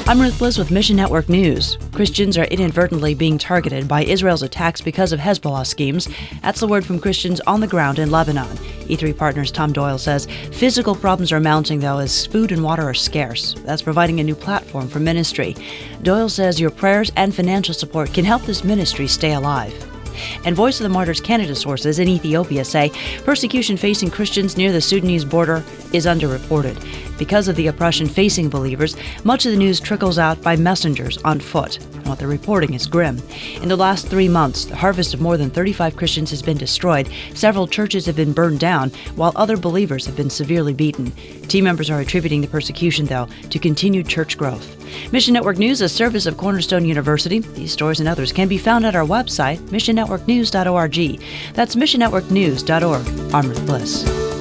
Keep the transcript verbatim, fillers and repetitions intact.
I'm Ruth Bliss with Mission Network News. Christians are inadvertently being targeted by Israel's attacks because of Hezbollah schemes. That's the word from Christians on the ground in Lebanon. E three Partners' Tom Doyle says physical problems are mounting, though, as food and water are scarce. That's providing a new platform for ministry. Doyle says your prayers and financial support can help this ministry stay alive. And Voice of the Martyrs Canada sources in Ethiopia say persecution facing Christians near the Sudanese border is underreported. Because of the oppression facing believers, much of the news trickles out by messengers on foot. And what they're reporting is grim. In the last three months, the harvest of more than thirty-five Christians has been destroyed. Several churches have been burned down, while other believers have been severely beaten. Team members are attributing the persecution, though, to continued church growth. Mission Network News, a service of Cornerstone University. These stories and others can be found at our website, mission network news dot org. That's mission network news dot org. I'm Ruth Bliss.